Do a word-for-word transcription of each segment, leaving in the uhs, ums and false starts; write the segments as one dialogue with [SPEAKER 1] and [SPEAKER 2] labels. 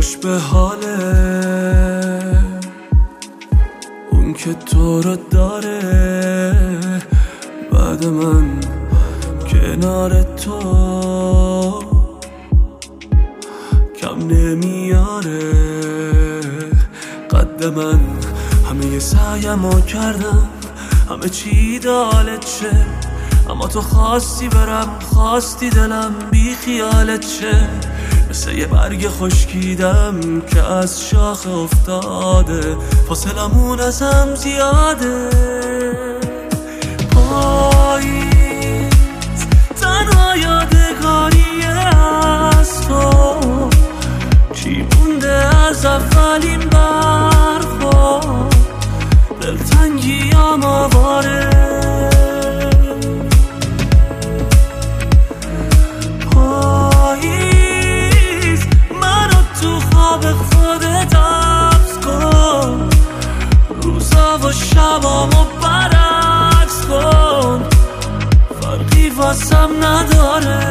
[SPEAKER 1] خوش به حاله اون که تو رو داره بعد من کنار تو کم نمیاره قد من. همه سعیمو کردم همه چی دالت شه، اما تو خواستی برم خواستی دلم بی خیالت شه. مثل یه برگ خشکیدم که از شاخه افتاده، فاصلمون ازم زیاده. پاییز تنها یادگاری از تو، چی مونده از اولین برخورد؟ دلتنگیام آواره، پاییز منو تو خواب خودت حبس کن، روزا و شبامو برعکس کن، فرقی واسم نداره.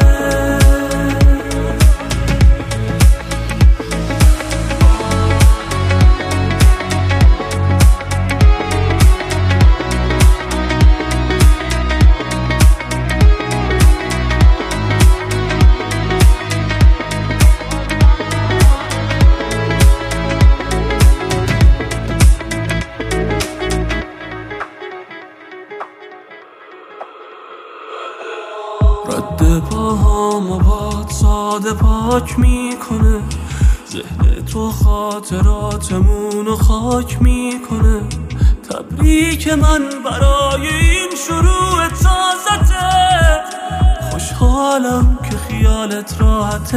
[SPEAKER 1] رد پاهامو باد ساده پاک میکنه، ذهن تو خاطراتمونو خاک میکنه. تبریک من برای این شروع تازته، خوشحالم که خیالت راحته.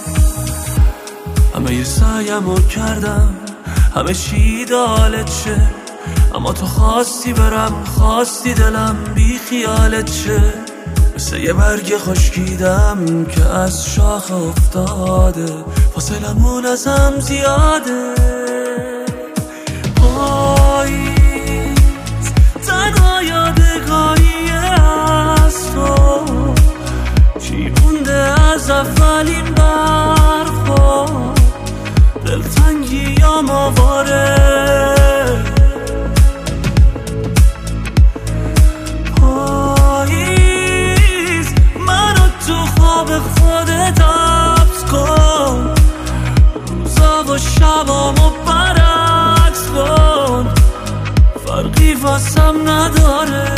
[SPEAKER 1] همه ی سعیمو کردم همه چی دالت شه، اما تو خواستی برم خواستی دلم بی خیالت شه. مثل یه برگ خشکیدم که از شاخه افتاده، فاصلمون ازم زیاده. پاییز تنها یادگاری از تو، چی مونده از اولین برخورد؟ دلتنگیام آواره، خودت حبس کن، روزا و شبامو برعکس کن، فرقی واسم نداره.